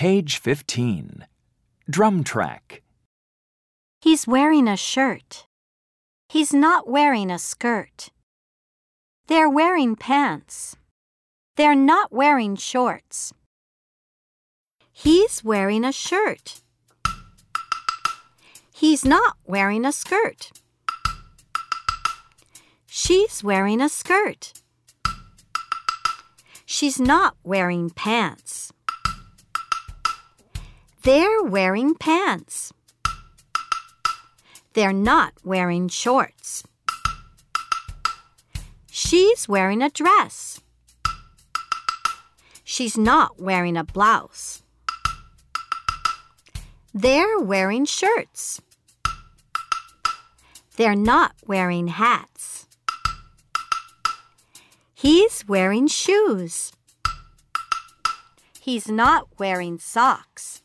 Page 15. Drum track. He's wearing a shirt. He's not wearing a skirt. They're wearing pants. They're not wearing shorts. He's wearing a shirt. He's not wearing a skirt. She's wearing a skirt. She's not wearing pants. They're wearing pants. They're not wearing shorts. She's wearing a dress. She's not wearing a blouse. They're wearing shirts. They're not wearing hats. He's wearing shoes. He's not wearing socks.